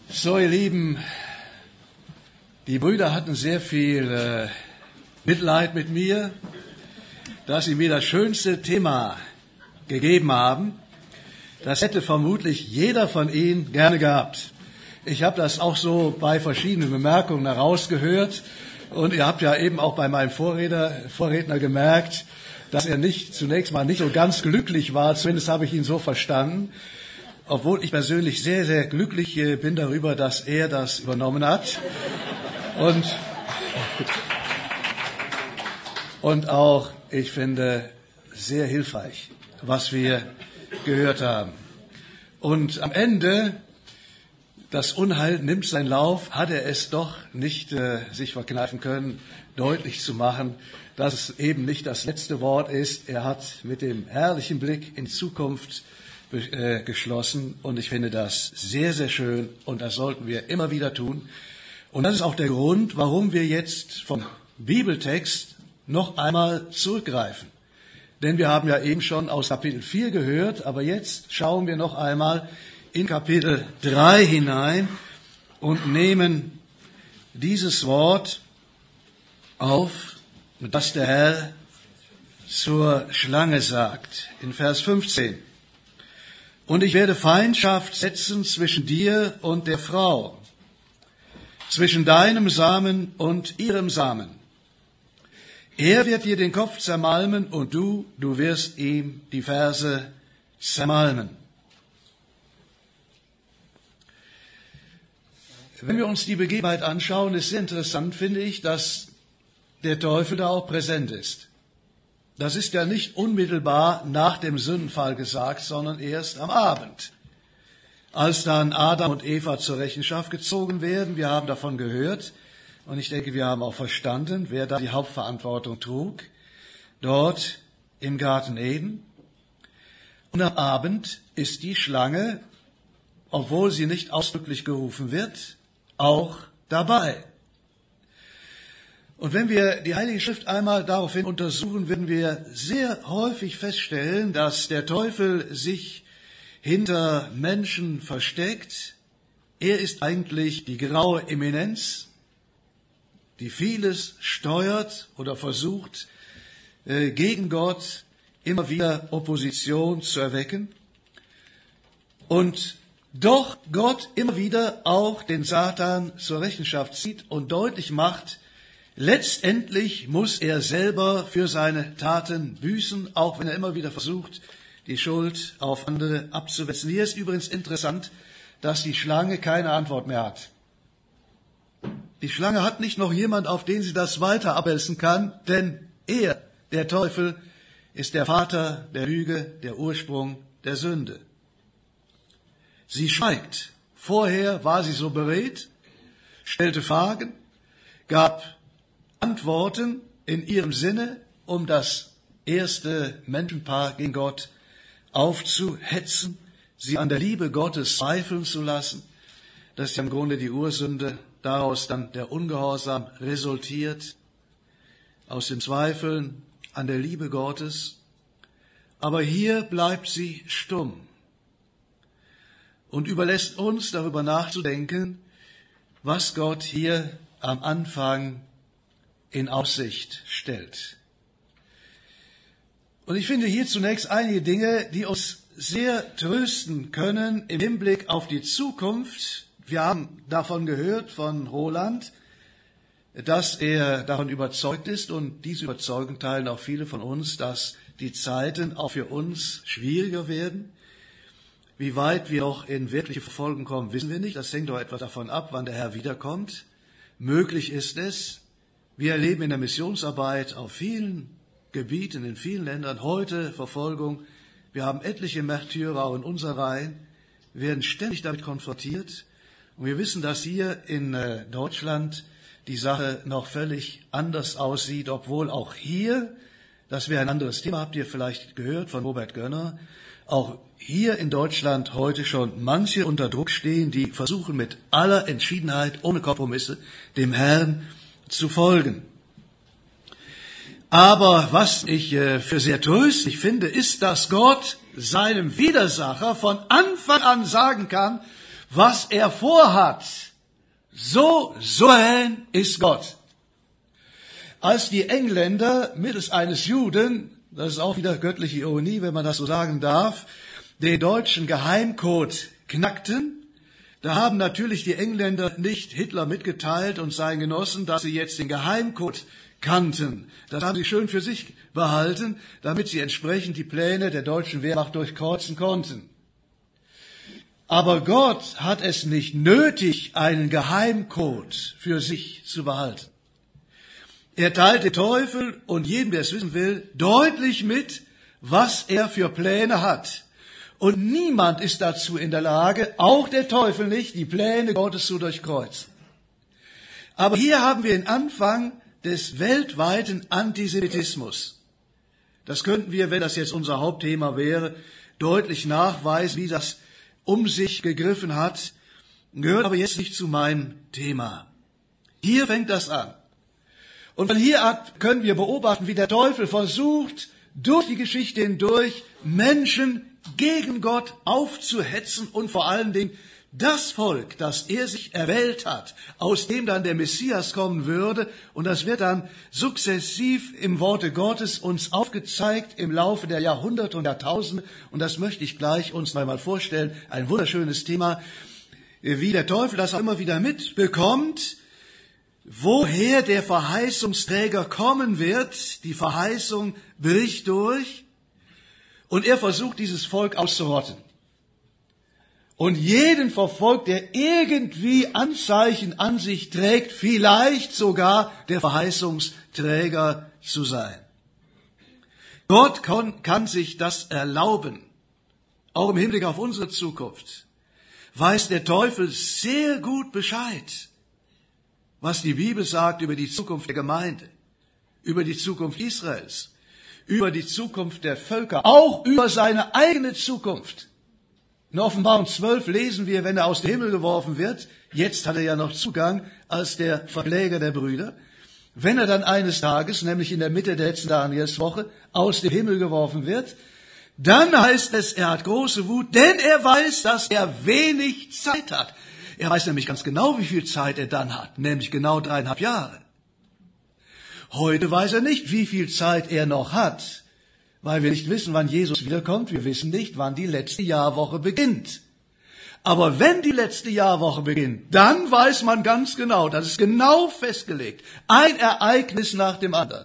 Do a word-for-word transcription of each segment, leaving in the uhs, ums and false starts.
So, ihr Lieben, die Brüder hatten sehr viel äh, Mitleid mit mir, dass sie mir das schönste Thema gegeben haben. Das hätte vermutlich jeder von Ihnen gerne gehabt. Ich habe das auch so bei verschiedenen Bemerkungen herausgehört. Und ihr habt ja eben auch bei meinem Vorredner, Vorredner gemerkt, dass er nicht zunächst mal nicht so ganz glücklich war. Zumindest habe ich ihn so verstanden. Obwohl ich persönlich sehr, sehr glücklich bin darüber, dass er das übernommen hat. Und, und auch, ich finde, sehr hilfreich, was wir gehört haben. Und am Ende, das Unheil nimmt seinen Lauf, hat er es doch nicht äh, sich verkneifen können, deutlich zu machen, dass es eben nicht das letzte Wort ist. Er hat mit dem herrlichen Blick in Zukunft äh, geschlossen und ich finde das sehr, sehr schön und das sollten wir immer wieder tun. Und das ist auch der Grund, warum wir jetzt vom Bibeltext noch einmal zurückgreifen. Denn wir haben ja eben schon aus Kapitel vier gehört, aber jetzt schauen wir noch einmal in Kapitel drei hinein und nehmen dieses Wort auf, das der Herr zur Schlange sagt, in Vers fünfzehn. Und ich werde Feindschaft setzen zwischen dir und der Frau, zwischen deinem Samen und ihrem Samen. Er wird dir den Kopf zermalmen und du, du wirst ihm die Ferse zermalmen. Wenn wir uns die Begebenheit anschauen, ist sehr interessant, finde ich, dass der Teufel da auch präsent ist. Das ist ja nicht unmittelbar nach dem Sündenfall gesagt, sondern erst am Abend, als dann Adam und Eva zur Rechenschaft gezogen werden. Wir haben davon gehört und ich denke, wir haben auch verstanden, wer da die Hauptverantwortung trug, dort im Garten Eden. Und am Abend ist die Schlange, obwohl sie nicht ausdrücklich gerufen wird, auch dabei. Und wenn wir die Heilige Schrift einmal daraufhin untersuchen, werden wir sehr häufig feststellen, dass der Teufel sich hinter Menschen versteckt. Er ist eigentlich die graue Eminenz, die vieles steuert oder versucht, gegen Gott immer wieder Opposition zu erwecken. Und doch Gott immer wieder auch den Satan zur Rechenschaft zieht und deutlich macht, letztendlich muss er selber für seine Taten büßen, auch wenn er immer wieder versucht, die Schuld auf andere abzuwälzen. Hier ist übrigens interessant, dass die Schlange keine Antwort mehr hat. Die Schlange hat nicht noch jemand, auf den sie das weiter abwälzen kann, denn er, der Teufel, ist der Vater der Lüge, der Ursprung der Sünde. Sie schweigt. Vorher war sie so beredt, stellte Fragen, gab Antworten in ihrem Sinne, um das erste Menschenpaar gegen Gott aufzuhetzen, sie an der Liebe Gottes zweifeln zu lassen. Das ist ja im Grunde die Ursünde, daraus dann der Ungehorsam resultiert, aus dem Zweifeln an der Liebe Gottes. Aber hier bleibt sie stumm und überlässt uns darüber nachzudenken, was Gott hier am Anfang in Aussicht stellt. Und ich finde hier zunächst einige Dinge, die uns sehr trösten können im Hinblick auf die Zukunft. Wir haben davon gehört von Roland, dass er davon überzeugt ist und diese Überzeugung teilen auch viele von uns, dass die Zeiten auch für uns schwieriger werden. Wie weit wir auch in wirkliche Verfolgung kommen, wissen wir nicht. Das hängt doch etwas davon ab, wann der Herr wiederkommt. Möglich ist es. Wir erleben in der Missionsarbeit auf vielen Gebieten, in vielen Ländern heute Verfolgung. Wir haben etliche Märtyrer auch in unserer Reihen. Wir werden ständig damit konfrontiert. Und wir wissen, dass hier in Deutschland die Sache noch völlig anders aussieht, obwohl auch hier, das wäre ein anderes Thema, habt ihr vielleicht gehört von Robert Gönner, auch hier in Deutschland heute schon manche unter Druck stehen, die versuchen mit aller Entschiedenheit, ohne Kompromisse, dem Herrn zu folgen. Aber was ich äh, für sehr tröstlich finde, ist, dass Gott seinem Widersacher von Anfang an sagen kann, was er vorhat. So souverän ist Gott. Als die Engländer mittels eines Juden, das ist auch wieder göttliche Ironie, wenn man das so sagen darf, den deutschen Geheimcode knackten, da haben natürlich die Engländer nicht Hitler mitgeteilt und seinen Genossen, dass sie jetzt den Geheimcode kannten. Das haben sie schön für sich behalten, damit sie entsprechend die Pläne der deutschen Wehrmacht durchkreuzen konnten. Aber Gott hat es nicht nötig, einen Geheimcode für sich zu behalten. Er teilt den Teufel und jedem, der es wissen will, deutlich mit, was er für Pläne hat. Und niemand ist dazu in der Lage, auch der Teufel nicht, die Pläne Gottes zu durchkreuzen. Aber hier haben wir den Anfang des weltweiten Antisemitismus. Das könnten wir, wenn das jetzt unser Hauptthema wäre, deutlich nachweisen, wie das um sich gegriffen hat, gehört aber jetzt nicht zu meinem Thema. Hier fängt das an. Und von hier ab können wir beobachten, wie der Teufel versucht, durch die Geschichte hindurch Menschen gegen Gott aufzuhetzen und vor allen Dingen das Volk, das er sich erwählt hat, aus dem dann der Messias kommen würde, und das wird dann sukzessiv im Worte Gottes uns aufgezeigt im Laufe der Jahrhunderte und Jahrtausende, und das möchte ich gleich uns einmal vorstellen, ein wunderschönes Thema, wie der Teufel das auch immer wieder mitbekommt, woher der Verheißungsträger kommen wird. Die Verheißung bricht durch und er versucht, dieses Volk auszurotten. Und jeden verfolgt, der irgendwie Anzeichen an sich trägt, vielleicht sogar der Verheißungsträger zu sein. Gott kann, kann sich das erlauben. Auch im Hinblick auf unsere Zukunft weiß der Teufel sehr gut Bescheid, was die Bibel sagt über die Zukunft der Gemeinde, über die Zukunft Israels, über die Zukunft der Völker, auch über seine eigene Zukunft. In Offenbarung zwölf lesen wir, wenn er aus dem Himmel geworfen wird, jetzt hat er ja noch Zugang als der Verkläger der Brüder, wenn er dann eines Tages, nämlich in der Mitte der letzten Danielswoche, aus dem Himmel geworfen wird, dann heißt es, er hat große Wut, denn er weiß, dass er wenig Zeit hat. Er weiß nämlich ganz genau, wie viel Zeit er dann hat, nämlich genau dreieinhalb Jahre. Heute weiß er nicht, wie viel Zeit er noch hat, weil wir nicht wissen, wann Jesus wiederkommt. Wir wissen nicht, wann die letzte Jahrwoche beginnt. Aber wenn die letzte Jahrwoche beginnt, dann weiß man ganz genau, das ist genau festgelegt. Ein Ereignis nach dem anderen.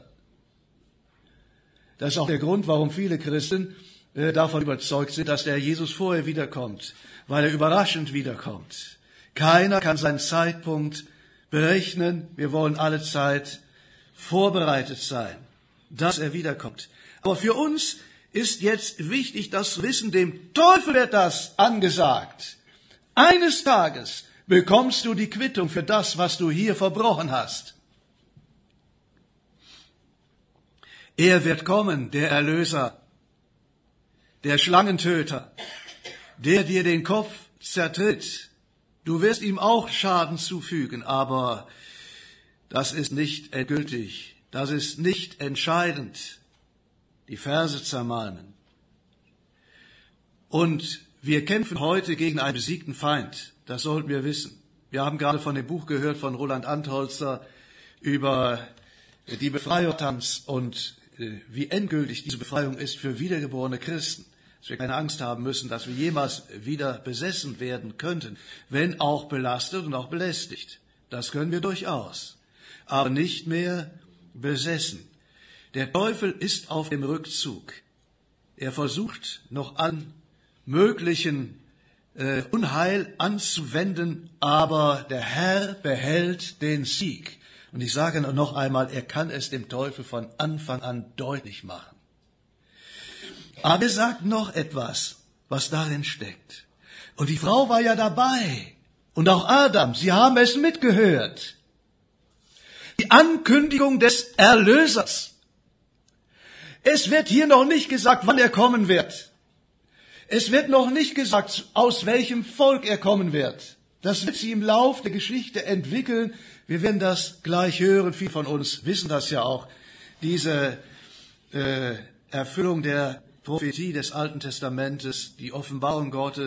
Das ist auch der Grund, warum viele Christen äh, davon überzeugt sind, dass der Jesus vorher wiederkommt, weil er überraschend wiederkommt. Keiner kann seinen Zeitpunkt berechnen. Wir wollen alle Zeit vorbereitet sein, dass er wiederkommt. Aber für uns ist jetzt wichtig, das Wissen, dem Teufel wird das angesagt. Eines Tages bekommst du die Quittung für das, was du hier verbrochen hast. Er wird kommen, der Erlöser, der Schlangentöter, der dir den Kopf zertritt. Du wirst ihm auch Schaden zufügen, aber das ist nicht endgültig, das ist nicht entscheidend. Die Verse zermalmen. Und wir kämpfen heute gegen einen besiegten Feind. Das sollten wir wissen. Wir haben gerade von dem Buch gehört von Roland Antholzer über die Befreiungstanz und wie endgültig diese Befreiung ist für wiedergeborene Christen. Dass wir keine Angst haben müssen, dass wir jemals wieder besessen werden könnten, wenn auch belastet und auch belästigt. Das können wir durchaus. Aber nicht mehr besessen. Der Teufel ist auf dem Rückzug. Er versucht noch an möglichen äh, Unheil anzuwenden, aber der Herr behält den Sieg. Und ich sage noch einmal, er kann es dem Teufel von Anfang an deutlich machen. Aber er sagt noch etwas, was darin steckt. Und die Frau war ja dabei. Und auch Adam, sie haben es mitgehört. Die Ankündigung des Erlösers. Es wird hier noch nicht gesagt, wann er kommen wird. Es wird noch nicht gesagt, aus welchem Volk er kommen wird. Das wird sich im Lauf der Geschichte entwickeln. Wir werden das gleich hören. Viele von uns wissen das ja auch. Diese äh, Erfüllung der Prophetie des Alten Testamentes, die Offenbarung Gottes,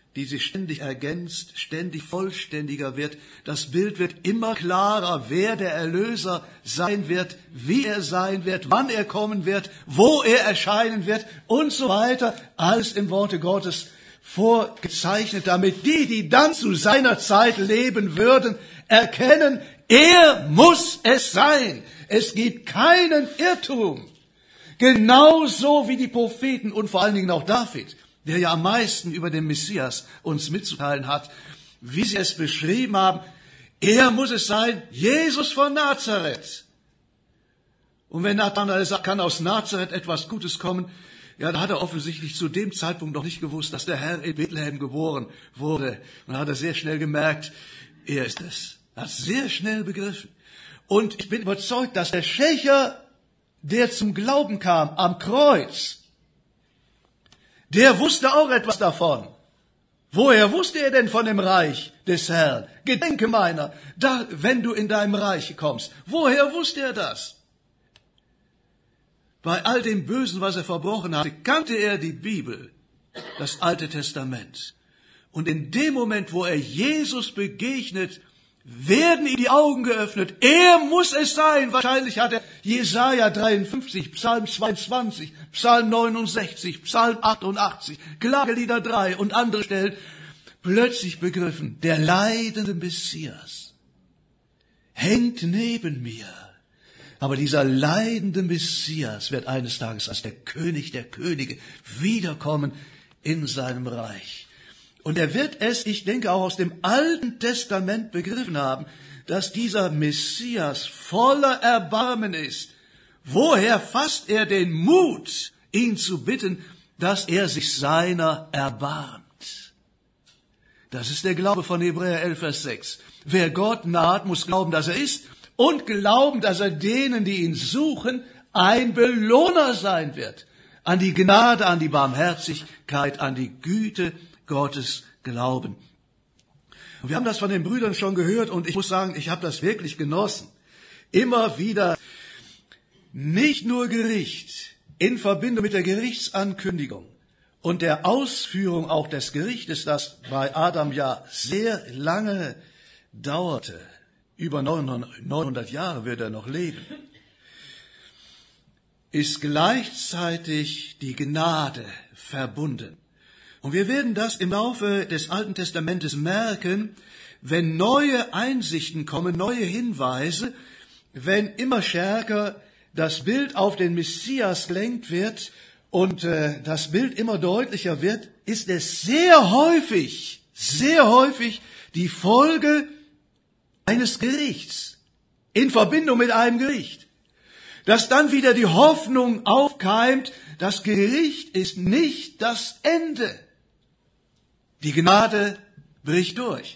die sich ständig ergänzt, ständig vollständiger wird. Das Bild wird immer klarer, wer der Erlöser sein wird, wie er sein wird, wann er kommen wird, wo er erscheinen wird und so weiter. Alles im Worte Gottes vorgezeichnet, damit die, die dann zu seiner Zeit leben würden, erkennen, er muss es sein. Es gibt keinen Irrtum. Genauso wie die Propheten und vor allen Dingen auch David, der ja am meisten über den Messias uns mitzuteilen hat, wie sie es beschrieben haben, er muss es sein, Jesus von Nazareth. Und wenn Nathanael sagt, kann aus Nazareth etwas Gutes kommen, ja, da hat er offensichtlich zu dem Zeitpunkt noch nicht gewusst, dass der Herr in Bethlehem geboren wurde. Und da hat er sehr schnell gemerkt, er ist es. Er hat es sehr schnell begriffen. Und ich bin überzeugt, dass der Schächer, der zum Glauben kam am Kreuz, der wusste auch etwas davon. Woher wusste er denn von dem Reich des Herrn? Gedenke meiner, da, wenn du in deinem Reich kommst. Woher wusste er das? Bei all dem Bösen, was er verbrochen hatte, kannte er die Bibel, das Alte Testament. Und in dem Moment, wo er Jesus begegnet, werden ihm die Augen geöffnet. Er muss es sein. Wahrscheinlich hat er Jesaja dreiundfünfzig, Psalm zweiundzwanzig, Psalm neunundsechzig, Psalm achtundachtzig, Klagelieder drei und andere Stellen plötzlich begriffen. Der leidende Messias hängt neben mir. Aber dieser leidende Messias wird eines Tages als der König der Könige wiederkommen in seinem Reich. Und er wird es, ich denke, auch aus dem Alten Testament begriffen haben, dass dieser Messias voller Erbarmen ist. Woher fasst er den Mut, ihn zu bitten, dass er sich seiner erbarmt? Das ist der Glaube von Hebräer elf, Vers sechs. Wer Gott naht, muss glauben, dass er ist, und glauben, dass er denen, die ihn suchen, ein Belohner sein wird. An die Gnade, an die Barmherzigkeit, an die Güte Gottes glauben. Wir haben das von den Brüdern schon gehört und ich muss sagen, ich habe das wirklich genossen. Immer wieder nicht nur Gericht in Verbindung mit der Gerichtsankündigung und der Ausführung auch des Gerichtes, das bei Adam ja sehr lange dauerte. Über neunhundert Jahre wird er noch leben, ist gleichzeitig die Gnade verbunden. Und wir werden das im Laufe des Alten Testamentes merken, wenn neue Einsichten kommen, neue Hinweise, wenn immer stärker das Bild auf den Messias gelenkt wird und äh, das Bild immer deutlicher wird, ist es sehr häufig, sehr häufig die Folge eines Gerichts, in Verbindung mit einem Gericht, dass dann wieder die Hoffnung aufkeimt, das Gericht ist nicht das Ende. Die Gnade bricht durch.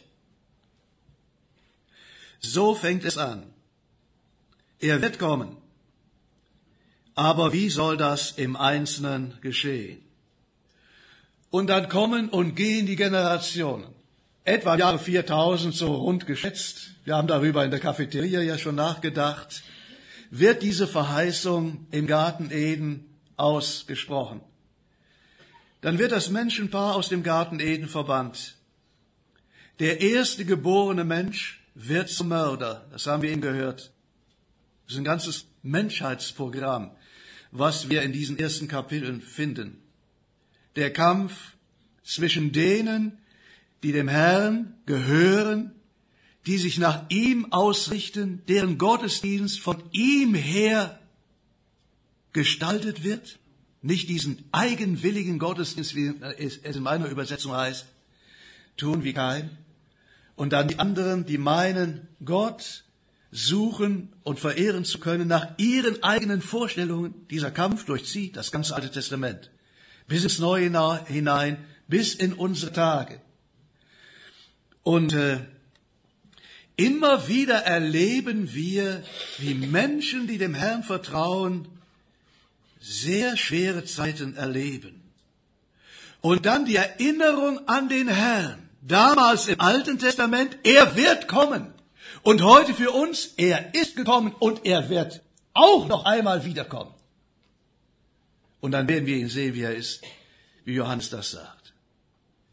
So fängt es an. Er wird kommen. Aber wie soll das im Einzelnen geschehen? Und dann kommen und gehen die Generationen. Etwa im Jahre viertausend, so rund geschätzt, wir haben darüber in der Cafeteria ja schon nachgedacht, wird diese Verheißung im Garten Eden ausgesprochen. Dann wird das Menschenpaar aus dem Garten Eden verbannt. Der erste geborene Mensch wird zum Mörder, das haben wir eben gehört. Das ist ein ganzes Menschheitsprogramm, was wir in diesen ersten Kapiteln finden. Der Kampf zwischen denen, die dem Herrn gehören, die sich nach ihm ausrichten, deren Gottesdienst von ihm her gestaltet wird, nicht diesen eigenwilligen Gottesdienst, wie es in meiner Übersetzung heißt, tun wie kein, und dann die anderen, die meinen, Gott suchen und verehren zu können nach ihren eigenen Vorstellungen. Dieser Kampf durchzieht das ganze Alte Testament bis ins Neue hinein, bis in unsere Tage. Und äh, immer wieder erleben wir, wie Menschen, die dem Herrn vertrauen, sehr schwere Zeiten erleben. Und dann die Erinnerung an den Herrn, damals im Alten Testament, er wird kommen. Und heute für uns, er ist gekommen und er wird auch noch einmal wiederkommen. Und dann werden wir ihn sehen, wie er ist, wie Johannes das sagt.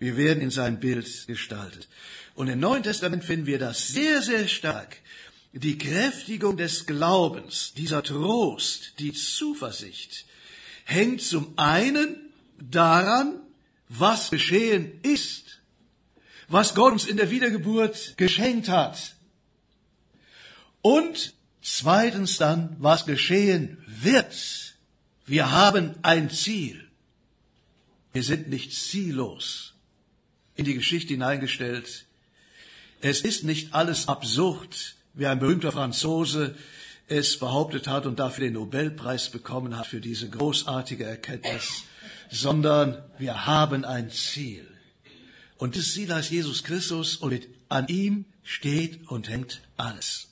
Wir werden in sein Bild gestaltet. Und im Neuen Testament finden wir das sehr, sehr stark. Die Kräftigung des Glaubens, dieser Trost, die Zuversicht, hängt zum einen daran, was geschehen ist, was Gott uns in der Wiedergeburt geschenkt hat. Und zweitens dann, was geschehen wird. Wir haben ein Ziel. Wir sind nicht ziellos in die Geschichte hineingestellt. Es ist nicht alles absurd, wie ein berühmter Franzose es behauptet hat und dafür den Nobelpreis bekommen hat für diese großartige Erkenntnis, sondern wir haben ein Ziel. Und das Ziel heißt Jesus Christus und mit, an ihm steht und hängt alles.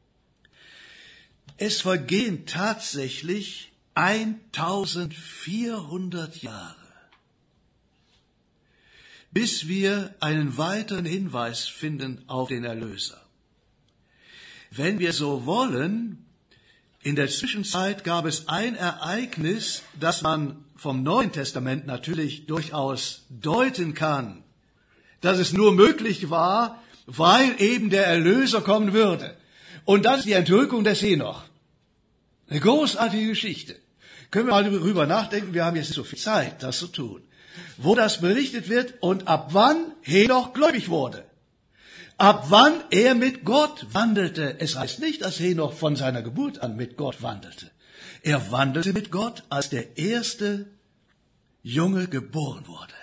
Es vergehen tatsächlich eintausendvierhundert Jahre, bis wir einen weiteren Hinweis finden auf den Erlöser. Wenn wir so wollen, in der Zwischenzeit gab es ein Ereignis, das man vom Neuen Testament natürlich durchaus deuten kann, dass es nur möglich war, weil eben der Erlöser kommen würde. Und das ist die Entrückung des Henoch. Eine großartige Geschichte. Können wir mal darüber nachdenken, wir haben jetzt nicht so viel Zeit, das zu tun. Wo das berichtet wird und ab wann Henoch gläubig wurde. Ab wann er mit Gott wandelte. Es heißt nicht, dass Henoch von seiner Geburt an mit Gott wandelte. Er wandelte mit Gott, als der erste Junge geboren wurde.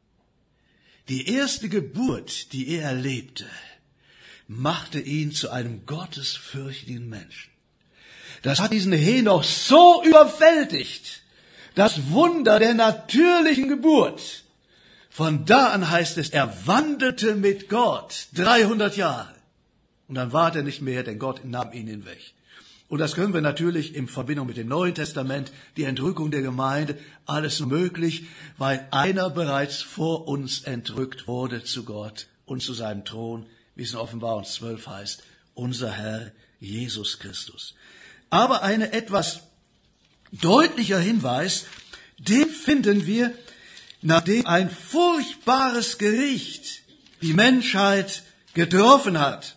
Die erste Geburt, die er erlebte, machte ihn zu einem gottesfürchtigen Menschen. Das hat diesen Henoch so überwältigt, das Wunder der natürlichen Geburt. Von da an heißt es, er wandelte mit Gott dreihundert Jahre. Und dann war er nicht mehr, denn Gott nahm ihn hinweg. Und das können wir natürlich in Verbindung mit dem Neuen Testament, die Entrückung der Gemeinde, alles möglich, weil einer bereits vor uns entrückt wurde zu Gott und zu seinem Thron, wie es in Offenbarung zwölf heißt, unser Herr Jesus Christus. Aber eine etwas deutlicher Hinweis, den finden wir, nachdem ein furchtbares Gericht die Menschheit getroffen hat.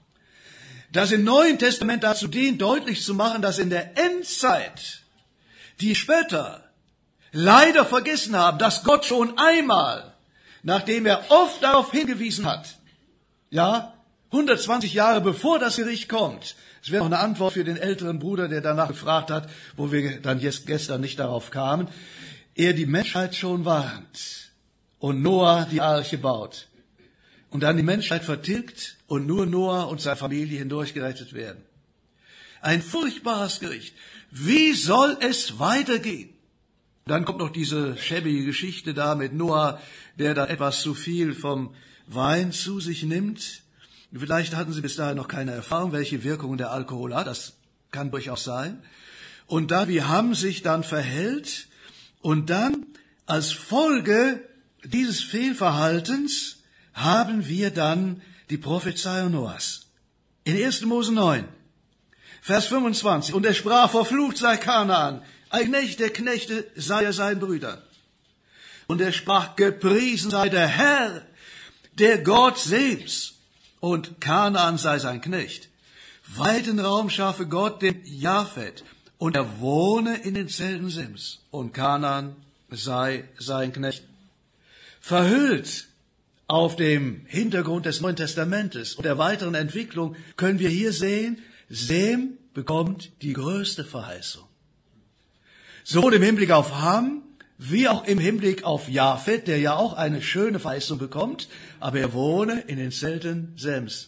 Das im Neuen Testament dazu dient, deutlich zu machen, dass in der Endzeit die Spötter leider vergessen haben, dass Gott schon einmal, nachdem er oft darauf hingewiesen hat, ja, hundertzwanzig Jahre bevor das Gericht kommt, es wäre auch eine Antwort für den älteren Bruder, der danach gefragt hat, wo wir dann jetzt gestern nicht darauf kamen, er die Menschheit schon warnt und Noah die Arche baut und dann die Menschheit vertilgt und nur Noah und seine Familie hindurch gerettet werden. Ein furchtbares Gericht. Wie soll es weitergehen? Dann kommt noch diese schäbige Geschichte da mit Noah, der da etwas zu viel vom Wein zu sich nimmt. Vielleicht hatten sie bis dahin noch keine Erfahrung, welche Wirkung der Alkohol hat. Das kann durchaus sein. Und da wie Ham sich dann verhält und dann als Folge dieses Fehlverhaltens haben wir dann die Prophezeiung Noahs. In erster Mose neun, Vers fünfundzwanzig. Und er sprach, verflucht sei Kanaan, ein Knecht der Knechte sei er seinen Brüdern. Und er sprach, gepriesen sei der Herr, der Gott Sems, und Kanaan sei sein Knecht. Weiten Raum schaffe Gott dem Japhet, und er wohne in den Zelten Sems, und Kanaan sei sein Knecht. Verhüllt auf dem Hintergrund des Neuen Testamentes und der weiteren Entwicklung können wir hier sehen, Sem bekommt die größte Verheißung. Sowohl im Hinblick auf Ham, wie auch im Hinblick auf Japhet, der ja auch eine schöne Verheißung bekommt, aber er wohne in den Zelten Sems.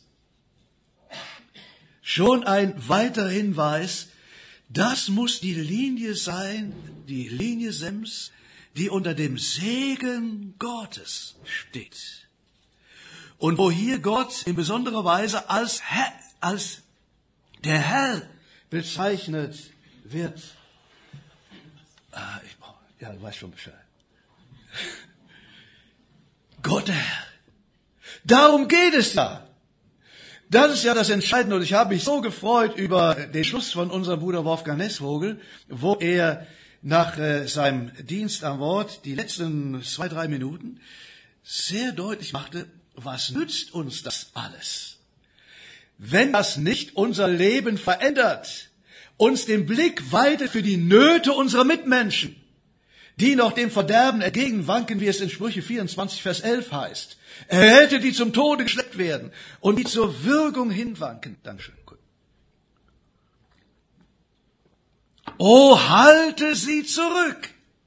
Schon ein weiterer Hinweis, das muss die Linie sein, die Linie Sems, die unter dem Segen Gottes steht. Und wo hier Gott in besonderer Weise als Herr, als der Herr bezeichnet wird. Ah, ich brauch, ja, du weißt schon Bescheid. Gott der Herr. Darum geht es ja. Das ist ja das Entscheidende. Und ich habe mich so gefreut über den Schluss von unserem Bruder Wolfgang Nessvogel, wo er nach äh, seinem Dienst am Wort, die letzten zwei, drei Minuten, sehr deutlich machte, was nützt uns das alles, wenn das nicht unser Leben verändert, uns den Blick weitet für die Nöte unserer Mitmenschen, die noch dem Verderben entgegenwanken, wie es in Sprüche vierundzwanzig, Vers elf heißt. Erhälte, die zum Tode geschleppt werden und die zur Würgung hinwanken. Dankeschön. Oh, halte sie zurück.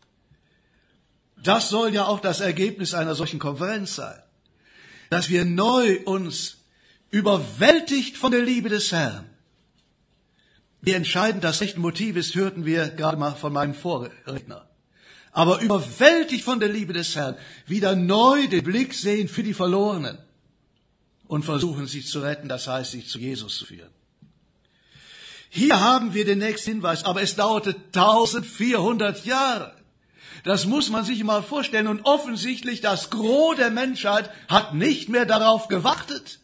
Das soll ja auch das Ergebnis einer solchen Konferenz sein, dass wir neu uns überwältigt von der Liebe des Herrn. Wie entscheidend das rechte Motiv ist, hörten wir gerade mal von meinem Vorredner. Aber überwältigt von der Liebe des Herrn, wieder neu den Blick sehen für die Verlorenen und versuchen, sie zu retten, das heißt, sie zu Jesus zu führen. Hier haben wir den nächsten Hinweis, aber es dauerte eintausendvierhundert Jahre. Das muss man sich mal vorstellen. Und offensichtlich, das Gros der Menschheit hat nicht mehr darauf gewartet.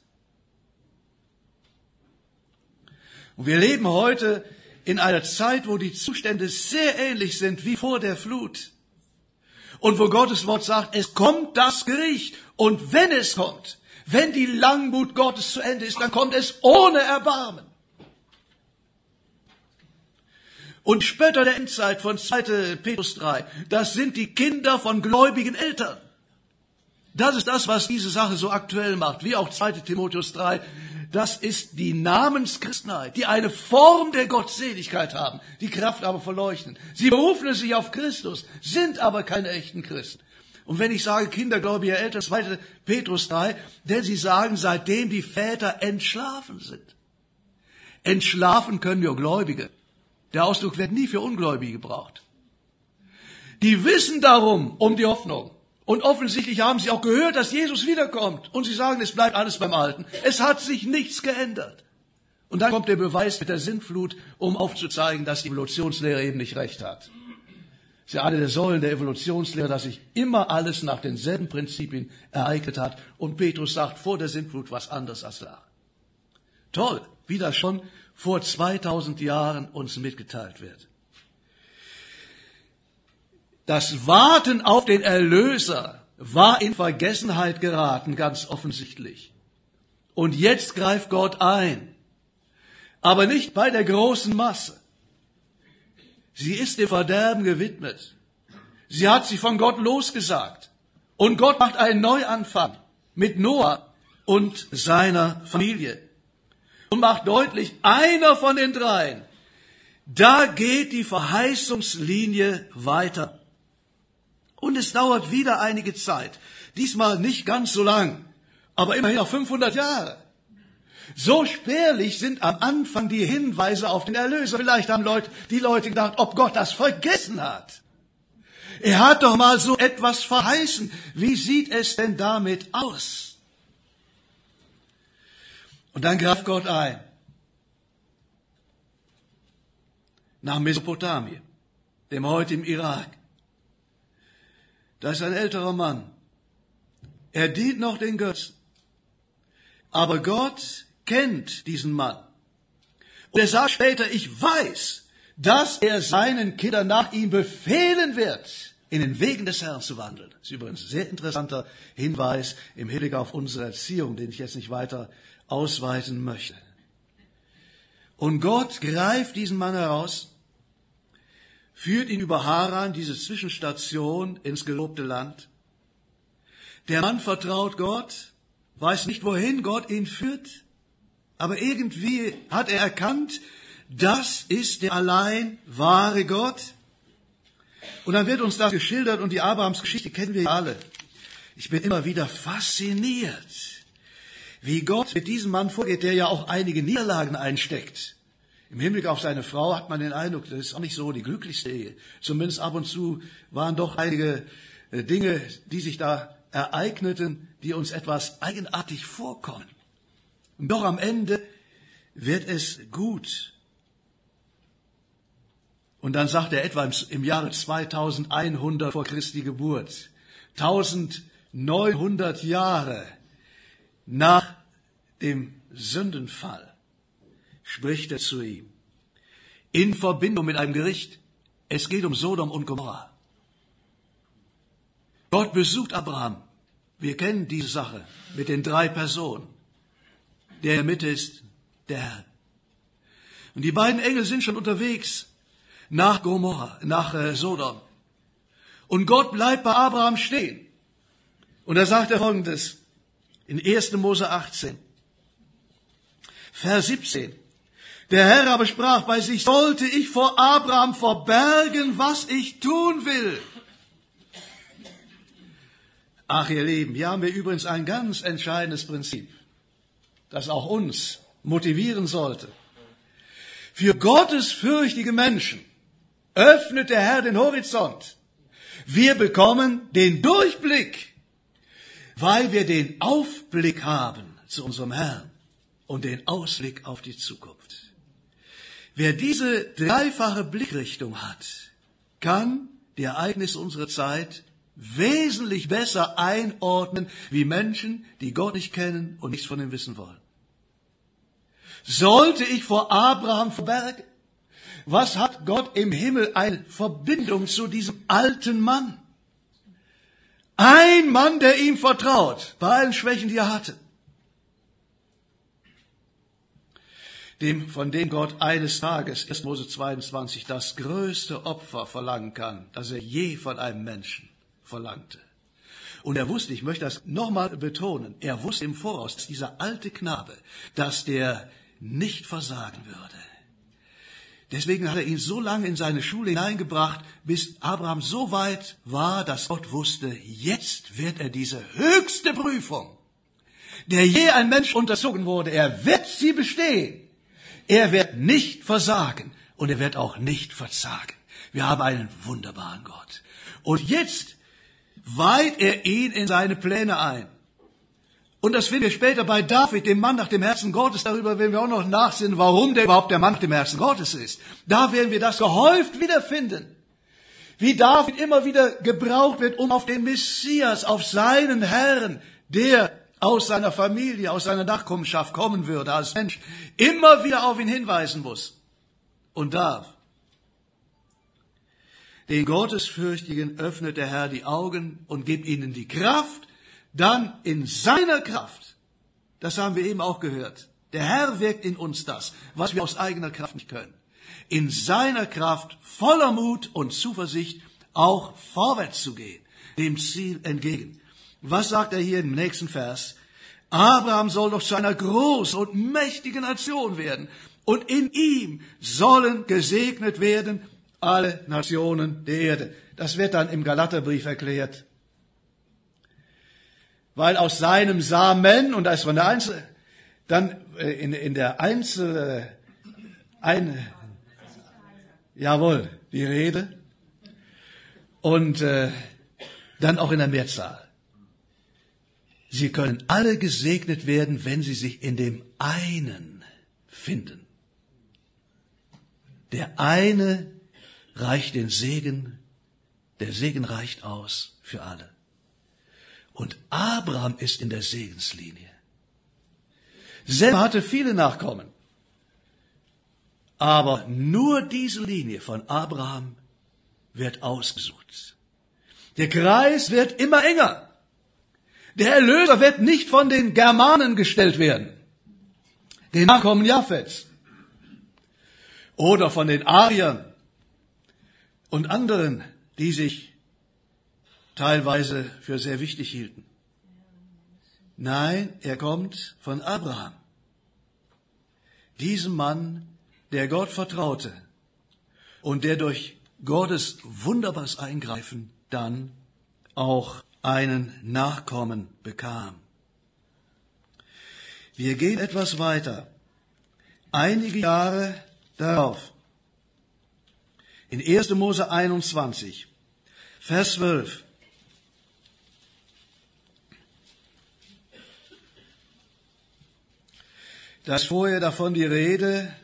Und wir leben heute in einer Zeit, wo die Zustände sehr ähnlich sind wie vor der Flut. Und wo Gottes Wort sagt, es kommt das Gericht. Und wenn es kommt, wenn die Langmut Gottes zu Ende ist, dann kommt es ohne Erbarmen. Und Spötter der Endzeit von zweiter Petrus drei, das sind die Kinder von gläubigen Eltern. Das ist das, was diese Sache so aktuell macht, wie auch zweiter Timotheus drei. Das ist die Namenschristenheit, die eine Form der Gottseligkeit haben, die Kraft aber verleuchten. Sie berufen sich auf Christus, sind aber keine echten Christen. Und wenn ich sage Kinder gläubiger Eltern, zweiter Petrus drei, denn sie sagen, seitdem die Väter entschlafen sind. Entschlafen können wir Gläubige. Der Ausdruck wird nie für Ungläubige gebraucht. Die wissen darum, um die Hoffnung. Und offensichtlich haben sie auch gehört, dass Jesus wiederkommt. Und sie sagen, es bleibt alles beim Alten. Es hat sich nichts geändert. Und dann kommt der Beweis mit der Sintflut, um aufzuzeigen, dass die Evolutionslehre eben nicht recht hat. Das ist ja eine der Säulen der Evolutionslehre, dass sich immer alles nach denselben Prinzipien ereignet hat. Und Petrus sagt, vor der Sintflut was anderes als da. Toll, wie das schon vor zweitausend Jahren uns mitgeteilt wird. Das Warten auf den Erlöser war in Vergessenheit geraten, ganz offensichtlich. Und jetzt greift Gott ein. Aber nicht bei der großen Masse. Sie ist dem Verderben gewidmet. Sie hat sich von Gott losgesagt. Und Gott macht einen Neuanfang mit Noah und seiner Familie. Und macht deutlich, einer von den dreien, da geht die Verheißungslinie weiter. Und es dauert wieder einige Zeit. Diesmal nicht ganz so lang, aber immerhin noch fünfhundert Jahre. So spärlich sind am Anfang die Hinweise auf den Erlöser. Vielleicht haben Leute, die Leute gedacht, ob Gott das vergessen hat. Er hat doch mal so etwas verheißen. Wie sieht es denn damit aus? Und dann greift Gott ein. Nach Mesopotamien, dem heutigen Irak. Da ist ein älterer Mann. Er dient noch den Götzen. Aber Gott kennt diesen Mann. Und er sagt später, ich weiß, dass er seinen Kindern nach ihm befehlen wird, in den Wegen des Herrn zu wandeln. Das ist übrigens ein sehr interessanter Hinweis im Hinblick auf unsere Erziehung, den ich jetzt nicht weiter ausweiten möchte. Und Gott greift diesen Mann heraus, führt ihn über Haran, diese Zwischenstation, ins gelobte Land. Der Mann vertraut Gott, weiß nicht, wohin Gott ihn führt, aber irgendwie hat er erkannt, das ist der allein wahre Gott. Und dann wird uns das geschildert und die Abrahams Geschichte kennen wir alle. Ich bin immer wieder fasziniert, wie Gott mit diesem Mann vorgeht, der ja auch einige Niederlagen einsteckt. Im Hinblick auf seine Frau hat man den Eindruck, das ist auch nicht so die glücklichste Ehe. Zumindest ab und zu waren doch einige Dinge, die sich da ereigneten, die uns etwas eigenartig vorkommen. Und doch am Ende wird es gut. Und dann sagt er etwa im Jahre zweitausendeinhundert vor Christi Geburt, neunzehnhundert Jahre nach dem Sündenfall, spricht er zu ihm in Verbindung mit einem Gericht. Es geht um Sodom und Gomorra. Gott besucht Abraham, Wir kennen diese Sache mit den drei Personen. Der in der Mitte ist der Herr. Und die beiden Engel sind schon unterwegs nach Gomorra, nach äh, Sodom. Und Gott bleibt bei Abraham stehen. Und da sagt er Folgendes in erster Mose achtzehn, Vers siebzehn. Der Herr aber sprach bei sich, sollte ich vor Abraham verbergen, was ich tun will? Ach, ihr Lieben, hier haben wir übrigens ein ganz entscheidendes Prinzip, das auch uns motivieren sollte. Für gottesfürchtige Menschen öffnet der Herr den Horizont. Wir bekommen den Durchblick, weil wir den Aufblick haben zu unserem Herrn und den Ausblick auf die Zukunft. Wer diese dreifache Blickrichtung hat, kann die Ereignisse unserer Zeit wesentlich besser einordnen, wie Menschen, die Gott nicht kennen und nichts von ihm wissen wollen. Sollte ich vor Abraham verbergen? Was hat Gott im Himmel eine Verbindung zu diesem alten Mann? Ein Mann, der ihm vertraut, bei allen Schwächen, die er hatte. Dem, von dem Gott eines Tages, erster Mose zweiundzwanzig, das größte Opfer verlangen kann, das er je von einem Menschen verlangte. Und er wusste, ich möchte das nochmal betonen, er wusste im Voraus, dass dieser alte Knabe, dass der nicht versagen würde. Deswegen hat er ihn so lange in seine Schule hineingebracht, bis Abraham so weit war, dass Gott wusste, jetzt wird er diese höchste Prüfung, der je ein Mensch unterzogen wurde, er wird sie bestehen. Er wird nicht versagen und er wird auch nicht verzagen. Wir haben einen wunderbaren Gott. Und jetzt weiht er ihn in seine Pläne ein. Und das finden wir später bei David, dem Mann nach dem Herzen Gottes. Darüber werden wir auch noch nachsinnen, warum der überhaupt der Mann nach dem Herzen Gottes ist. Da werden wir das gehäuft wiederfinden. Wie David immer wieder gebraucht wird, um auf den Messias, auf seinen Herrn, der aus seiner Familie, aus seiner Nachkommenschaft kommen würde als Mensch, immer wieder auf ihn hinweisen muss und darf. Den Gottesfürchtigen öffnet der Herr die Augen und gibt ihnen die Kraft, dann in seiner Kraft, das haben wir eben auch gehört, der Herr wirkt in uns das, was wir aus eigener Kraft nicht können, in seiner Kraft voller Mut und Zuversicht auch vorwärts zu gehen, dem Ziel entgegen. Was sagt er hier im nächsten Vers? Abraham soll doch zu einer großen und mächtigen Nation werden. Und in ihm sollen gesegnet werden alle Nationen der Erde. Das wird dann im Galaterbrief erklärt. Weil aus seinem Samen, und da ist von der Einzel, dann in, in der Einzel, ein, jawohl, die Rede, und äh, dann auch in der Mehrzahl. Sie können alle gesegnet werden, wenn sie sich in dem einen finden. Der eine reicht den Segen, der Segen reicht aus für alle. Und Abraham ist in der Segenslinie. Sem hatte viele Nachkommen, aber nur diese Linie von Abraham wird ausgesucht. Der Kreis wird immer enger. Der Erlöser wird nicht von den Germanen gestellt werden, den Nachkommen Japhets, oder von den Ariern und anderen, die sich teilweise für sehr wichtig hielten. Nein, er kommt von Abraham, diesem Mann, der Gott vertraute und der durch Gottes wunderbares Eingreifen dann auch einen Nachkommen bekam. Wir gehen etwas weiter. Einige Jahre darauf, in erster Mose einundzwanzig, Vers zwölf, da ist vorher davon die Rede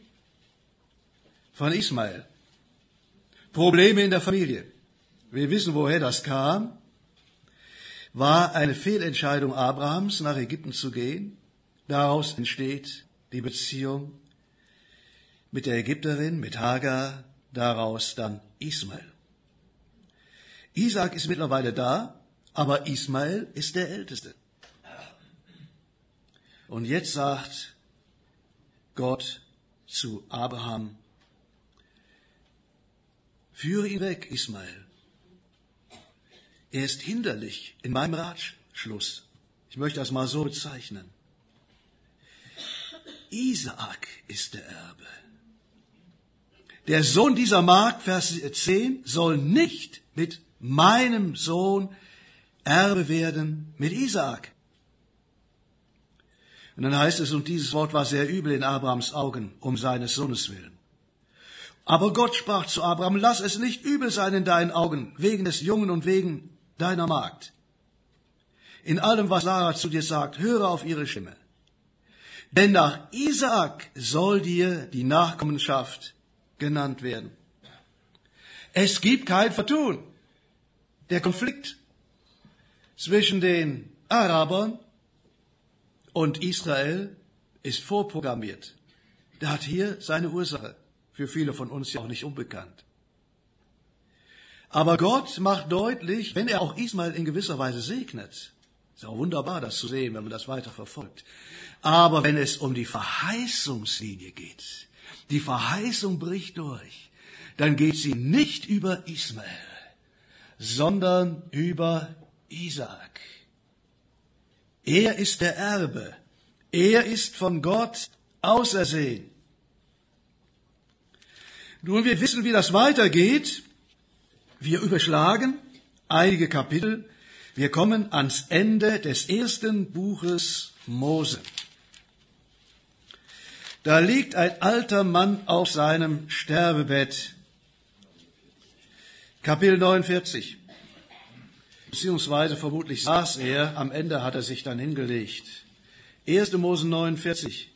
von Ismael. Probleme in der Familie. Wir wissen, woher das kam. War eine Fehlentscheidung Abrahams, nach Ägypten zu gehen. Daraus entsteht die Beziehung mit der Ägypterin, mit Hagar, daraus dann Ismael. Isaac ist mittlerweile da, aber Ismael ist der Älteste. Und jetzt sagt Gott zu Abraham, führe ihn weg, Ismael. Er ist hinderlich in meinem Ratschluss. Ich möchte das mal so bezeichnen. Isaak ist der Erbe. Der Sohn dieser Magd, Vers zehn, soll nicht mit meinem Sohn Erbe werden, mit Isaak. Und dann heißt es, und dieses Wort war sehr übel in Abrahams Augen, um seines Sohnes willen. Aber Gott sprach zu Abraham, lass es nicht übel sein in deinen Augen, wegen des Jungen und wegen deiner Magd. In allem, was Sarah zu dir sagt, höre auf ihre Stimme. Denn nach Isaak soll dir die Nachkommenschaft genannt werden. Es gibt kein Vertun. Der Konflikt zwischen den Arabern und Israel ist vorprogrammiert. Der hat hier seine Ursache. Für viele von uns ja auch nicht unbekannt. Aber Gott macht deutlich, wenn er auch Ismael in gewisser Weise segnet, ist auch wunderbar, das zu sehen, wenn man das weiter verfolgt. Aber wenn es um die Verheißungslinie geht, die Verheißung bricht durch, dann geht sie nicht über Ismael, sondern über Isaak. Er ist der Erbe. Er ist von Gott ausersehen. Nun, wir wissen, wie das weitergeht. Wir überschlagen einige Kapitel. Wir kommen ans Ende des ersten Buches Mose. Da liegt ein alter Mann auf seinem Sterbebett. Kapitel neunundvierzig. Beziehungsweise vermutlich saß er, am Ende hat er sich dann hingelegt. erster Mose neunundvierzig.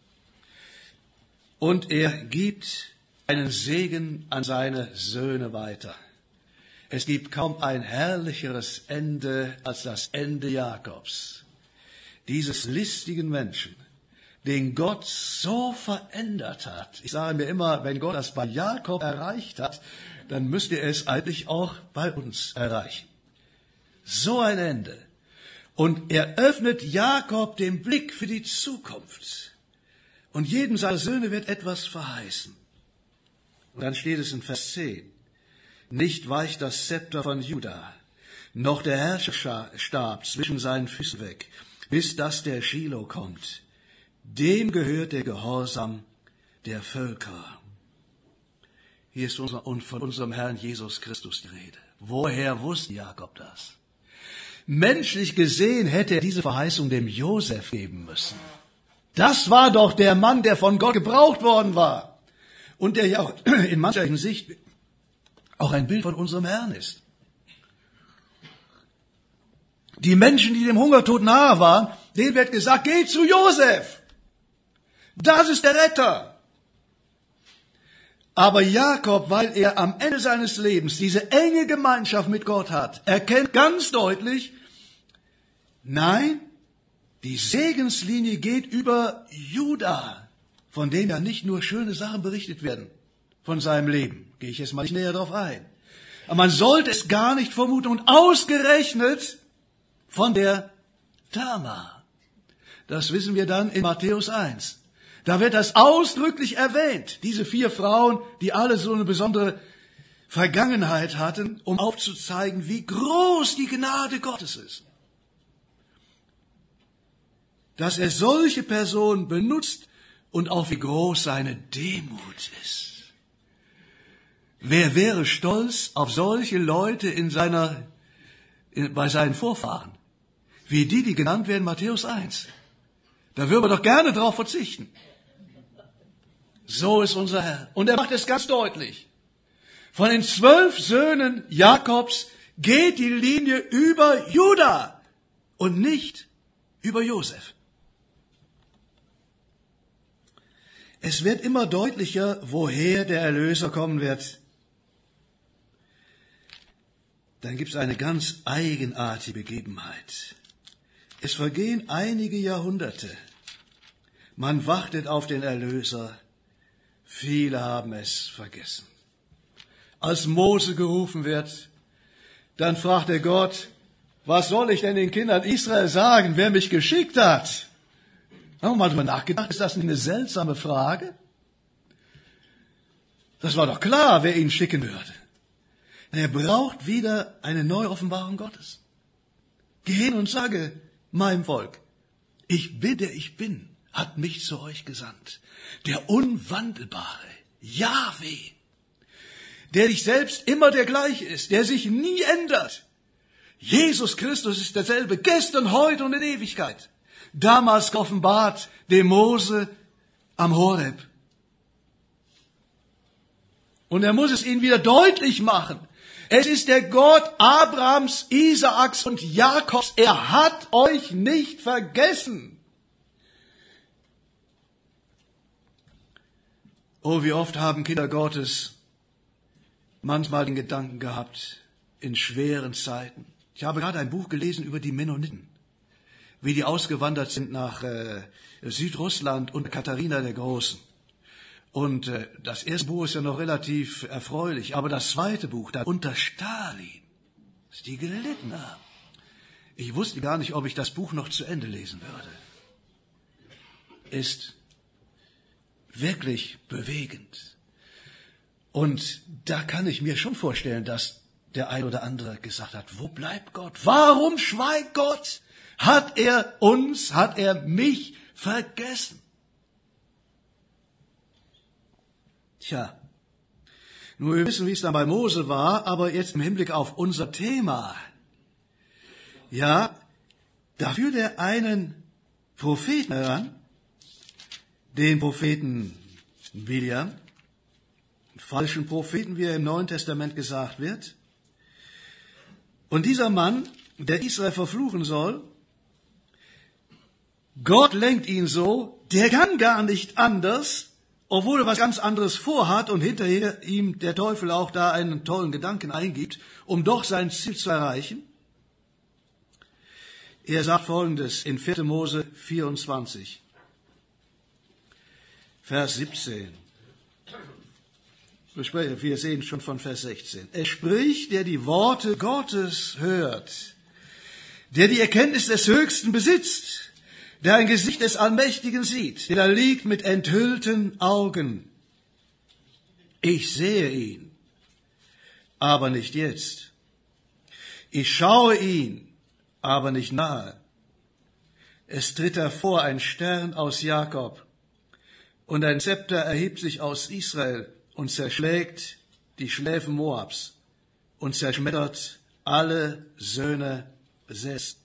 Und er gibt einen Segen an seine Söhne weiter. Es gibt kaum ein herrlicheres Ende als das Ende Jakobs. Dieses listigen Menschen, den Gott so verändert hat. Ich sage mir immer, wenn Gott das bei Jakob erreicht hat, dann müsste er es eigentlich auch bei uns erreichen. So ein Ende. Und er öffnet Jakob den Blick für die Zukunft. Und jedem seiner Söhne wird etwas verheißen. Und dann steht es in Vers zehn. Nicht weicht das Zepter von Juda, noch der Herrscherstab zwischen seinen Füßen weg, bis dass der Schilo kommt. Dem gehört der Gehorsam der Völker. Hier ist unser, von unserem Herrn Jesus Christus die Rede. Woher wusste Jakob das? Menschlich gesehen hätte er diese Verheißung dem Josef geben müssen. Das war doch der Mann, der von Gott gebraucht worden war. Und der ja auch in mancher Hinsicht auch ein Bild von unserem Herrn ist. Die Menschen, die dem Hungertod nahe waren, denen wird gesagt, geh zu Josef. Das ist der Retter. Aber Jakob, weil er am Ende seines Lebens diese enge Gemeinschaft mit Gott hat, erkennt ganz deutlich, nein, die Segenslinie geht über Juda, von dem ja nicht nur schöne Sachen berichtet werden von seinem Leben. Gehe ich jetzt mal nicht näher drauf ein. Aber man sollte es gar nicht vermuten und ausgerechnet von der Tamar. Das wissen wir dann in Matthäus eins. Da wird das ausdrücklich erwähnt. Diese vier Frauen, die alle so eine besondere Vergangenheit hatten, um aufzuzeigen, wie groß die Gnade Gottes ist. Dass er solche Personen benutzt und auch wie groß seine Demut ist. Wer wäre stolz auf solche Leute in seiner, in, bei seinen Vorfahren? Wie die, die genannt werden, Matthäus eins. Da würden wir doch gerne drauf verzichten. So ist unser Herr. Und er macht es ganz deutlich. Von den zwölf Söhnen Jakobs geht die Linie über Juda und nicht über Josef. Es wird immer deutlicher, woher der Erlöser kommen wird. Dann gibt es eine ganz eigenartige Begebenheit. Es vergehen einige Jahrhunderte. Man wartet auf den Erlöser. Viele haben es vergessen. Als Mose gerufen wird, dann fragt er Gott, was soll ich denn den Kindern Israel sagen, wer mich geschickt hat? Haben wir mal drüber nachgedacht, ist das nicht eine seltsame Frage? Das war doch klar, wer ihn schicken würde. Er braucht wieder eine neue Offenbarung Gottes. Geh hin und sage meinem Volk, ich bin, der ich bin, hat mich zu euch gesandt. Der unwandelbare Jahwe, der sich selbst immer der gleiche ist, der sich nie ändert. Jesus Christus ist derselbe, gestern, heute und in Ewigkeit. Damals geoffenbart dem Mose am Horeb. Und er muss es ihnen wieder deutlich machen. Es ist der Gott Abrahams, Isaaks und Jakobs. Er hat euch nicht vergessen. Oh, wie oft haben Kinder Gottes manchmal den Gedanken gehabt, in schweren Zeiten. Ich habe gerade ein Buch gelesen über die Mennoniten, wie die ausgewandert sind nach äh, Südrussland unter Katharina der Großen. Und äh, das erste Buch ist ja noch relativ erfreulich, aber das zweite Buch, da unter Stalin, dass die gelitten haben. Ich wusste gar nicht, ob ich das Buch noch zu Ende lesen würde. Ist wirklich bewegend. Und da kann ich mir schon vorstellen, dass der ein oder andere gesagt hat, wo bleibt Gott? Warum schweigt Gott? Hat er uns, hat er mich vergessen? Tja, nun, wir wissen, wie es dann bei Mose war, aber jetzt im Hinblick auf unser Thema. Ja, da führt er einen Propheten heran, den Propheten Biliam, einen falschen Propheten, wie er im Neuen Testament gesagt wird. Und dieser Mann, der Israel verfluchen soll, Gott lenkt ihn so, der kann gar nicht anders, obwohl er was ganz anderes vorhat und hinterher ihm der Teufel auch da einen tollen Gedanken eingibt, um doch sein Ziel zu erreichen. Er sagt Folgendes in vierter Mose vierundzwanzig, Vers siebzehn. Wir sehen schon von Vers sechzehn. Es spricht, der die Worte Gottes hört, der die Erkenntnis des Höchsten besitzt, der ein Gesicht des Allmächtigen sieht, der da liegt mit enthüllten Augen. Ich sehe ihn, aber nicht jetzt. Ich schaue ihn, aber nicht nahe. Es tritt hervor ein Stern aus Jakob, und ein Zepter erhebt sich aus Israel und zerschlägt die Schläfen Moabs und zerschmettert alle Söhne Ses.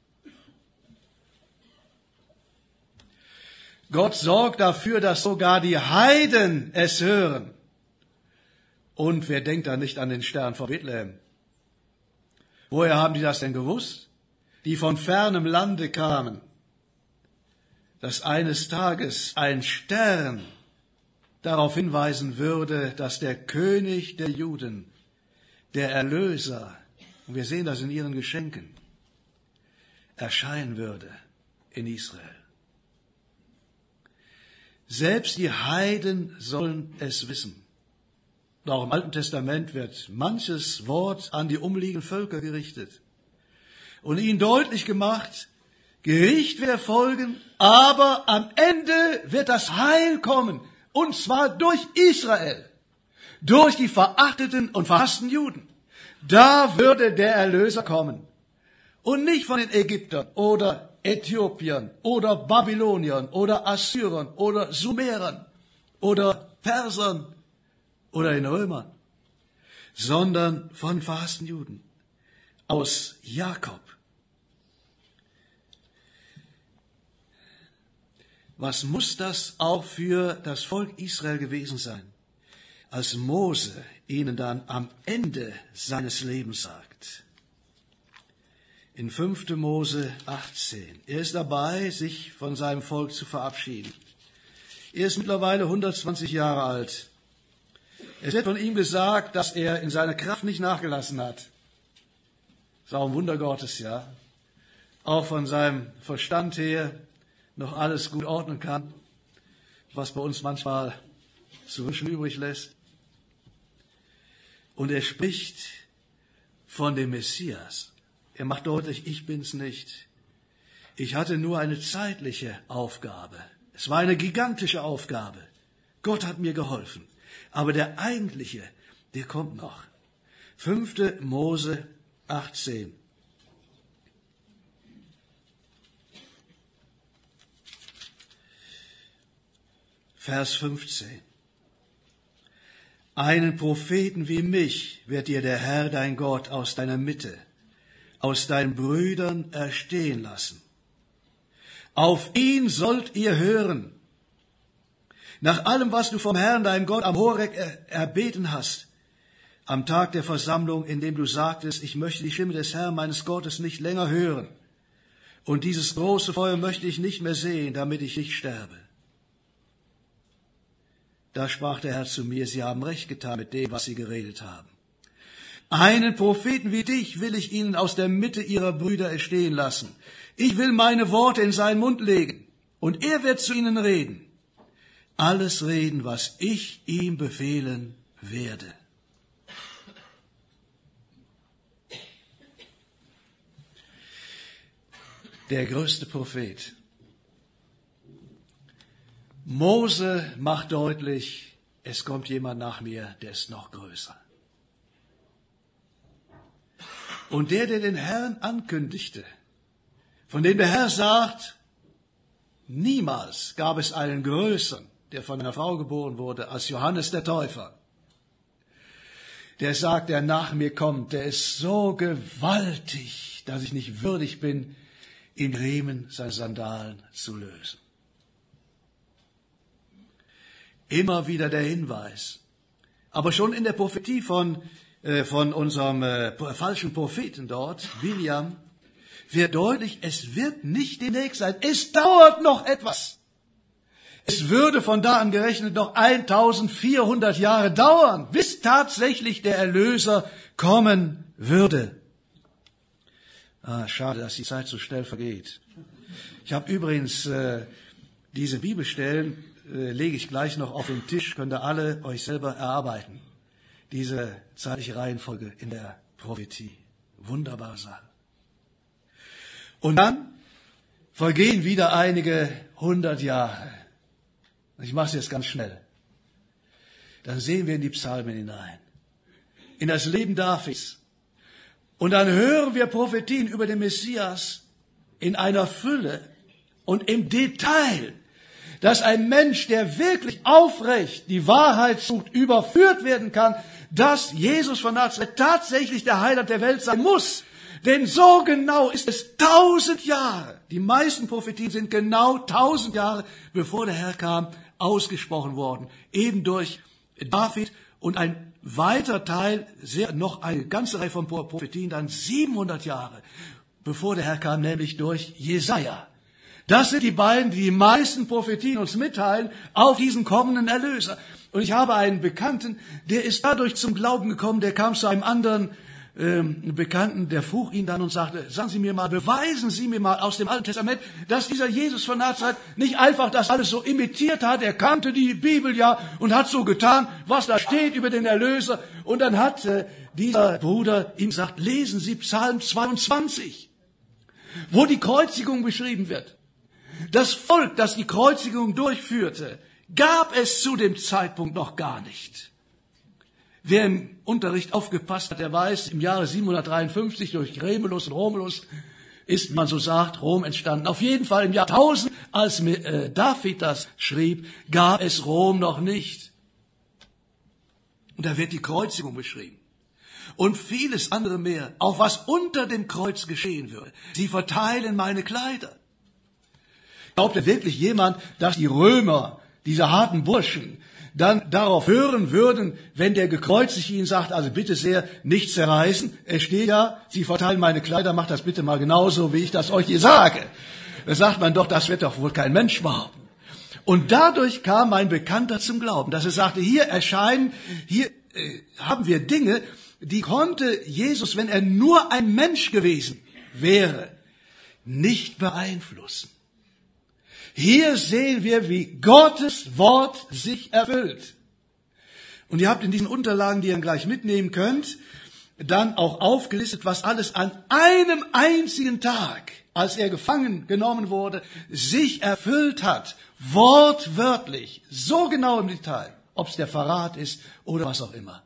Gott sorgt dafür, dass sogar die Heiden es hören. Und wer denkt da nicht an den Stern von Bethlehem? Woher haben die das denn gewusst? Die von fernem Lande kamen, dass eines Tages ein Stern darauf hinweisen würde, dass der König der Juden, der Erlöser, und wir sehen das in ihren Geschenken, erscheinen würde in Israel. Selbst die Heiden sollen es wissen. Und auch im Alten Testament wird manches Wort an die umliegenden Völker gerichtet und ihnen deutlich gemacht, Gericht wird erfolgen, aber am Ende wird das Heil kommen, und zwar durch Israel, durch die verachteten und verhassten Juden. Da würde der Erlöser kommen und nicht von den Ägyptern oder Äthiopiern oder Babyloniern oder Assyrern oder Sumerern oder Persern oder den Römern, sondern von verhassten Juden aus Jakob. Was muss das auch für das Volk Israel gewesen sein, als Mose ihnen dann am Ende seines Lebens sagt? In fünfter Mose achtzehn. Er ist dabei, sich von seinem Volk zu verabschieden. Er ist mittlerweile hundertzwanzig Jahre alt. Es wird von ihm gesagt, dass er in seiner Kraft nicht nachgelassen hat. Das ist auch ein Wunder Gottes, ja. Auch von seinem Verstand her noch alles gut ordnen kann, was bei uns manchmal zu wünschen übrig lässt. Und er spricht von dem Messias, Er macht deutlich, ich bin's nicht. Ich hatte nur eine zeitliche Aufgabe. Es war eine gigantische Aufgabe. Gott hat mir geholfen. Aber der eigentliche, der kommt noch. fünfte Mose achtzehn. Vers fünfzehn. Einen Propheten wie mich wird dir der Herr, dein Gott, aus deiner Mitte, aus deinen Brüdern erstehen lassen. Auf ihn sollt ihr hören. Nach allem, was du vom Herrn, deinem Gott, am Horeb erbeten hast, am Tag der Versammlung, in dem du sagtest, ich möchte die Stimme des Herrn, meines Gottes, nicht länger hören. Und dieses große Feuer möchte ich nicht mehr sehen, damit ich nicht sterbe. Da sprach der Herr zu mir, sie haben recht getan mit dem, was sie geredet haben. Einen Propheten wie dich will ich ihnen aus der Mitte ihrer Brüder erstehen lassen. Ich will meine Worte in seinen Mund legen, und er wird zu ihnen reden. Alles reden, was ich ihm befehlen werde. Der größte Prophet. Mose macht deutlich, es kommt jemand nach mir, der ist noch größer. Und der, der den Herrn ankündigte, von dem der Herr sagt, niemals gab es einen Größeren, der von einer Frau geboren wurde, als Johannes der Täufer. Der sagt, der nach mir kommt, der ist so gewaltig, dass ich nicht würdig bin, im Riemen seiner Sandalen zu lösen. Immer wieder der Hinweis. Aber schon in der Prophetie von, äh, von unserem äh, falschen Propheten dort, Biliam, wird deutlich, es wird nicht demnächst sein. Es dauert noch etwas. Es würde von da an gerechnet noch eintausendvierhundert Jahre dauern, bis tatsächlich der Erlöser kommen würde. Ah, schade, dass die Zeit so schnell vergeht. Ich habe übrigens äh, diese Bibelstellen, äh, lege ich gleich noch auf den Tisch, könnt ihr alle euch selber erarbeiten. Diese zeitliche Reihenfolge in der Prophetie. Wunderbare Sache. Und dann vergehen wieder einige hundert Jahre. Ich mache es jetzt ganz schnell. Dann sehen wir in die Psalmen hinein, in das Leben Davids. Und dann hören wir Prophetien über den Messias in einer Fülle und im Detail, dass ein Mensch, der wirklich aufrecht die Wahrheit sucht, überführt werden kann, dass Jesus von Nazareth tatsächlich der Heiland der Welt sein muss. Denn so genau ist es tausend Jahre. Die meisten Prophetien sind genau tausend Jahre, bevor der Herr kam, ausgesprochen worden. Eben durch David und ein weiter Teil, sehr, noch eine ganze Reihe von Prophetien, dann siebenhundert Jahre, bevor der Herr kam, nämlich durch Jesaja. Das sind die beiden, die die meisten Prophetien uns mitteilen auf diesen kommenden Erlöser. Und ich habe einen Bekannten, der ist dadurch zum Glauben gekommen, der kam zu einem anderen ähm, Bekannten, der frug ihn dann und sagte, sagen Sie mir mal, beweisen Sie mir mal aus dem Alten Testament, dass dieser Jesus von Nazareth nicht einfach das alles so imitiert hat, er kannte die Bibel ja und hat so getan, was da steht über den Erlöser. Und dann hat äh, dieser Bruder ihm gesagt, lesen Sie Psalm zweiundzwanzig, wo die Kreuzigung beschrieben wird. Das Volk, das die Kreuzigung durchführte, gab es zu dem Zeitpunkt noch gar nicht. Wer im Unterricht aufgepasst hat, der weiß, im Jahre siebenhundertdreiundfünfzig durch Remulus und Romulus ist, wie man so sagt, Rom entstanden. Auf jeden Fall im Jahr tausend, als äh, David das schrieb, gab es Rom noch nicht. Und da wird die Kreuzigung beschrieben. Und vieles andere mehr, auch was unter dem Kreuz geschehen würde. Sie verteilen meine Kleider. Glaubt denn wirklich jemand, dass die Römer, diese harten Burschen, dann darauf hören würden, wenn der Gekreuzigte ihnen sagt, also bitte sehr, nicht zerreißen. Es steht ja, Sie verteilen meine Kleider, macht das bitte mal genauso, wie ich das euch hier sage. Da sagt man doch, das wird doch wohl kein Mensch behaupten. Und dadurch kam mein Bekannter zum Glauben, dass er sagte, hier erscheinen, hier äh, haben wir Dinge, die konnte Jesus, wenn er nur ein Mensch gewesen wäre, nicht beeinflussen. Hier sehen wir, wie Gottes Wort sich erfüllt. Und ihr habt in diesen Unterlagen, die ihr gleich mitnehmen könnt, dann auch aufgelistet, was alles an einem einzigen Tag, als er gefangen genommen wurde, sich erfüllt hat. Wortwörtlich, so genau im Detail, ob es der Verrat ist oder was auch immer.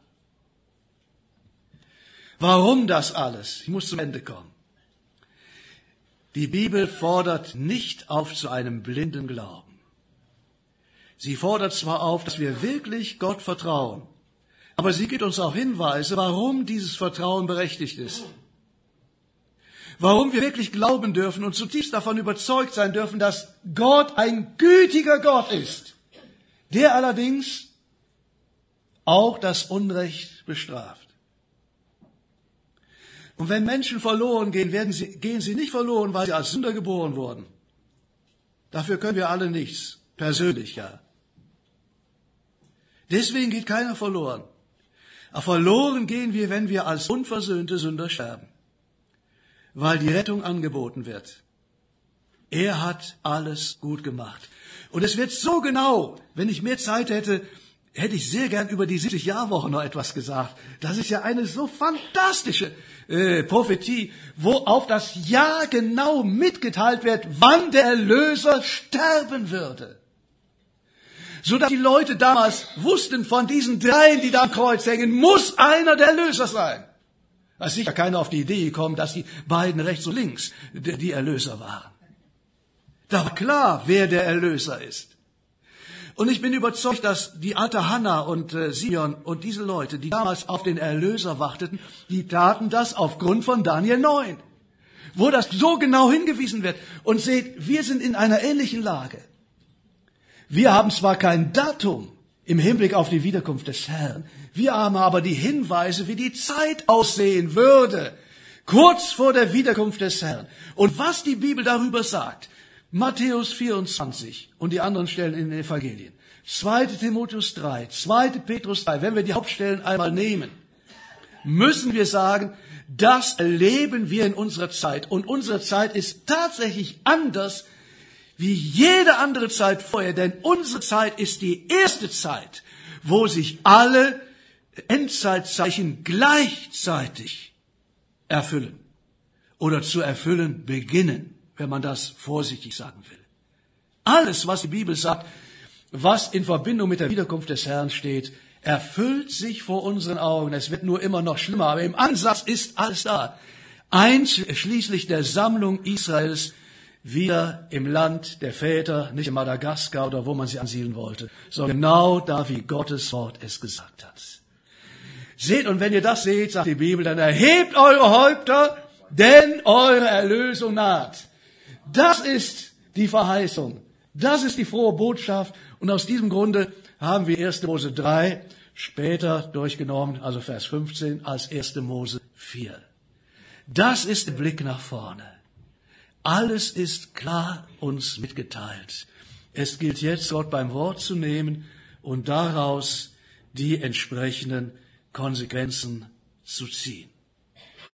Warum das alles? Ich muss zum Ende kommen. Die Bibel fordert nicht auf zu einem blinden Glauben. Sie fordert zwar auf, dass wir wirklich Gott vertrauen, aber sie gibt uns auch Hinweise, warum dieses Vertrauen berechtigt ist. Warum wir wirklich glauben dürfen und zutiefst davon überzeugt sein dürfen, dass Gott ein gütiger Gott ist, der allerdings auch das Unrecht bestraft. Und wenn Menschen verloren gehen, werden sie, gehen sie nicht verloren, weil sie als Sünder geboren wurden. Dafür können wir alle nichts, persönlich ja. Deswegen geht keiner verloren. Aber verloren gehen wir, wenn wir als unversöhnte Sünder sterben, weil die Rettung angeboten wird. Er hat alles gut gemacht. Und es wird so genau, wenn ich mehr Zeit hätte, hätte ich sehr gern über die siebzig-Jahr-Woche noch etwas gesagt. Das ist ja eine so fantastische äh, Prophetie, wo auf das Jahr genau mitgeteilt wird, wann der Erlöser sterben würde. Sodass die Leute damals wussten, von diesen dreien, die da am Kreuz hängen, muss einer der Erlöser sein. Da ist sicher keiner auf die Idee gekommen, dass die beiden rechts und links die Erlöser waren. Da war klar, wer der Erlöser ist. Und ich bin überzeugt, dass die alte Hannah und äh, Simeon und diese Leute, die damals auf den Erlöser warteten, die taten das aufgrund von Daniel neun, wo das so genau hingewiesen wird. Und seht, wir sind in einer ähnlichen Lage. Wir haben zwar kein Datum im Hinblick auf die Wiederkunft des Herrn, wir haben aber die Hinweise, wie die Zeit aussehen würde, kurz vor der Wiederkunft des Herrn. Und was die Bibel darüber sagt, Matthäus vierundzwanzig und die anderen Stellen in den Evangelien, zweiter Timotheus drei, zweiter Petrus drei, wenn wir die Hauptstellen einmal nehmen, müssen wir sagen, das erleben wir in unserer Zeit. Und unsere Zeit ist tatsächlich anders wie jede andere Zeit vorher, denn unsere Zeit ist die erste Zeit, wo sich alle Endzeitzeichen gleichzeitig erfüllen oder zu erfüllen beginnen, wenn man das vorsichtig sagen will. Alles, was die Bibel sagt, was in Verbindung mit der Wiederkunft des Herrn steht, erfüllt sich vor unseren Augen. Es wird nur immer noch schlimmer, aber im Ansatz ist alles da. Einschließlich der Sammlung Israels wieder im Land der Väter, nicht in Madagaskar oder wo man sie ansiedeln wollte, sondern genau da, wie Gottes Wort es gesagt hat. Seht, und wenn ihr das seht, sagt die Bibel, dann erhebt eure Häupter, denn eure Erlösung naht. Das ist die Verheißung. Das ist die frohe Botschaft. Und aus diesem Grunde haben wir erster Mose drei später durchgenommen, also Vers fünfzehn, als erster Mose vier. Das ist der Blick nach vorne. Alles ist klar uns mitgeteilt. Es gilt jetzt, Gott beim Wort zu nehmen und daraus die entsprechenden Konsequenzen zu ziehen.